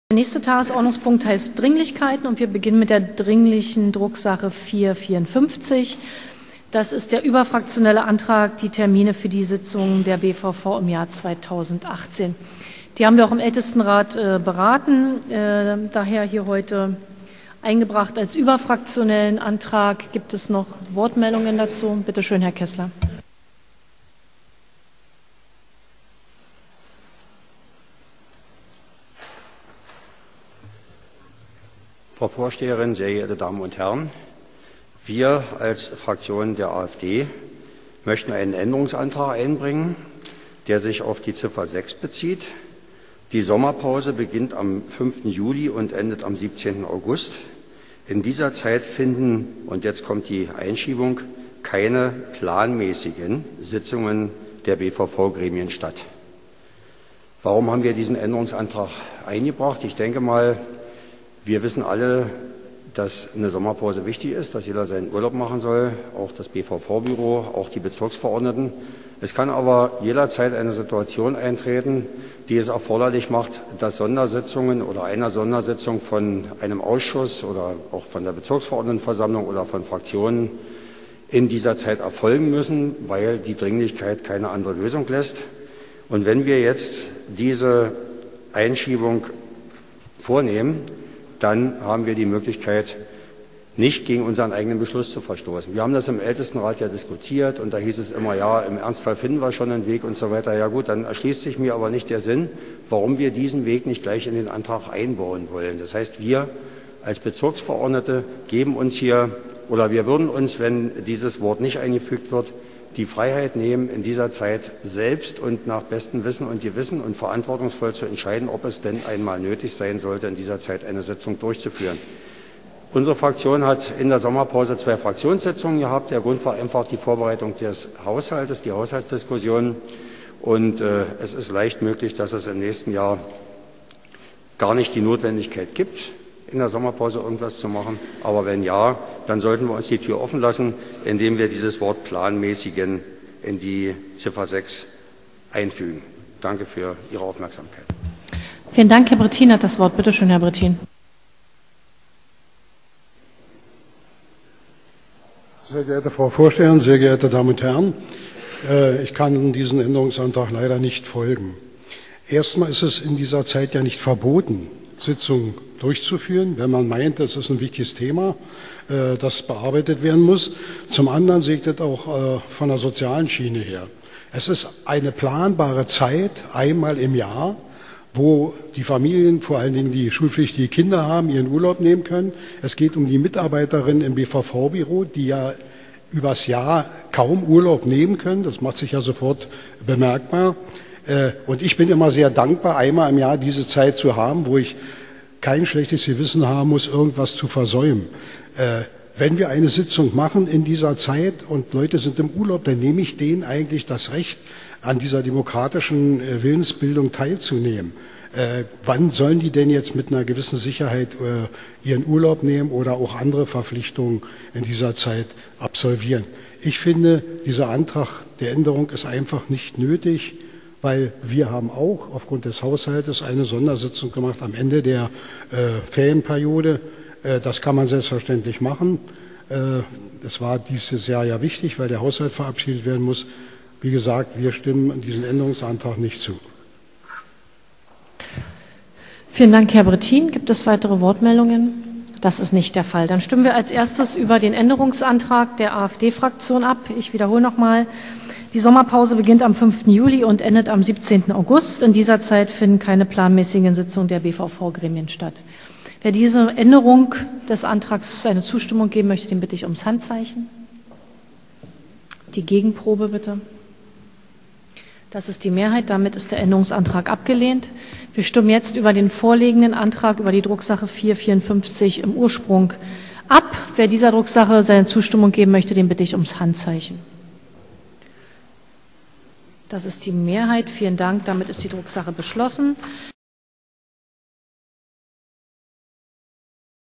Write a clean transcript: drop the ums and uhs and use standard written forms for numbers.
Der nächste Tagesordnungspunkt heißt Dringlichkeiten und wir beginnen mit der dringlichen Drucksache 454. Das ist der überfraktionelle Antrag, die Termine für die Sitzungen der BVV im Jahr 2018. Die haben wir auch im Ältestenrat beraten, daher hier heute eingebracht als überfraktionellen Antrag. Gibt es noch Wortmeldungen dazu? Bitte schön, Herr Kessler. Frau Vorsteherin, sehr geehrte Damen und Herren! Wir als Fraktion der AfD möchten einen Änderungsantrag einbringen, der sich auf die Ziffer 6 bezieht. Die Sommerpause beginnt am 5. Juli und endet am 17. August. In dieser Zeit finden, und jetzt kommt die Einschiebung, keine planmäßigen Sitzungen der BVV-Gremien statt. Warum haben wir diesen Änderungsantrag eingebracht? Ich denke mal, wir wissen alle, dass eine Sommerpause wichtig ist, dass jeder seinen Urlaub machen soll, auch das BVV-Büro, auch die Bezirksverordneten. Es kann aber jederzeit eine Situation eintreten, die es erforderlich macht, dass Sondersitzungen oder einer Sondersitzung von einem Ausschuss oder auch von der Bezirksverordnetenversammlung oder von Fraktionen in dieser Zeit erfolgen müssen, weil die Dringlichkeit keine andere Lösung lässt. Und wenn wir jetzt diese Einschiebung vornehmen, dann haben wir die Möglichkeit, nicht gegen unseren eigenen Beschluss zu verstoßen. Wir haben das im Ältestenrat ja diskutiert und da hieß es immer, ja, im Ernstfall finden wir schon einen Weg und so weiter. Ja gut, dann erschließt sich mir aber nicht der Sinn, warum wir diesen Weg nicht gleich in den Antrag einbauen wollen. Das heißt, wir als Bezirksverordnete geben uns hier, oder wir würden uns, wenn dieses Wort nicht eingefügt wird, die Freiheit nehmen, in dieser Zeit selbst und nach bestem Wissen und Gewissen und verantwortungsvoll zu entscheiden, ob es denn einmal nötig sein sollte, in dieser Zeit eine Sitzung durchzuführen. Unsere Fraktion hat in der Sommerpause 2 Fraktionssitzungen gehabt. Der Grund war einfach die Vorbereitung des Haushaltes, die Haushaltsdiskussion. Und es ist leicht möglich, dass es im nächsten Jahr gar nicht die Notwendigkeit gibt, in der Sommerpause irgendwas zu machen. Aber wenn ja, dann sollten wir uns die Tür offen lassen, indem wir dieses Wort planmäßigen in die Ziffer 6 einfügen. Danke für Ihre Aufmerksamkeit. Vielen Dank. Herr Brettin hat das Wort. Bitte schön, Herr Brettin. Sehr geehrte Frau Vorsteherin, sehr geehrte Damen und Herren! Ich kann diesem Änderungsantrag leider nicht folgen. Erstmal ist es in dieser Zeit ja nicht verboten, Sitzungen durchzuführen, wenn man meint, das ist ein wichtiges Thema, das bearbeitet werden muss. Zum anderen sehe ich das auch von der sozialen Schiene her. Es ist eine planbare Zeit, einmal im Jahr, wo die Familien, vor allen Dingen die schulpflichtige Kinder haben, ihren Urlaub nehmen können. Es geht um die Mitarbeiterinnen im BVV-Büro, die ja übers Jahr kaum Urlaub nehmen können. Das macht sich ja sofort bemerkbar. Und ich bin immer sehr dankbar, einmal im Jahr diese Zeit zu haben, wo ich kein schlechtes Gewissen haben muss, irgendwas zu versäumen. Wenn wir eine Sitzung machen in dieser Zeit und Leute sind im Urlaub, dann nehme ich denen eigentlich das Recht, an dieser demokratischen Willensbildung teilzunehmen. Wann sollen die denn jetzt mit einer gewissen Sicherheit ihren Urlaub nehmen oder auch andere Verpflichtungen in dieser Zeit absolvieren? Ich finde, dieser Antrag der Änderung ist einfach nicht nötig, weil wir haben auch aufgrund des Haushaltes eine Sondersitzung gemacht am Ende der Ferienperiode. Das kann man selbstverständlich machen. Es war dieses Jahr ja wichtig, weil der Haushalt verabschiedet werden muss. Wie gesagt, wir stimmen diesem Änderungsantrag nicht zu. Vielen Dank, Herr Brettin. Gibt es weitere Wortmeldungen? Das ist nicht der Fall. Dann stimmen wir als erstes über den Änderungsantrag der AfD-Fraktion ab. Ich wiederhole nochmal. Die Sommerpause beginnt am 5. Juli und endet am 17. August. In dieser Zeit finden keine planmäßigen Sitzungen der BVV-Gremien statt. Wer diese Änderung des Antrags seine Zustimmung geben möchte, den bitte ich ums Handzeichen. Die Gegenprobe bitte. Das ist die Mehrheit. Damit ist der Änderungsantrag abgelehnt. Wir stimmen jetzt über den vorliegenden Antrag über die Drucksache 454 im Ursprung ab. Wer dieser Drucksache seine Zustimmung geben möchte, den bitte ich ums Handzeichen. Das ist die Mehrheit. Vielen Dank. Damit ist die Drucksache beschlossen.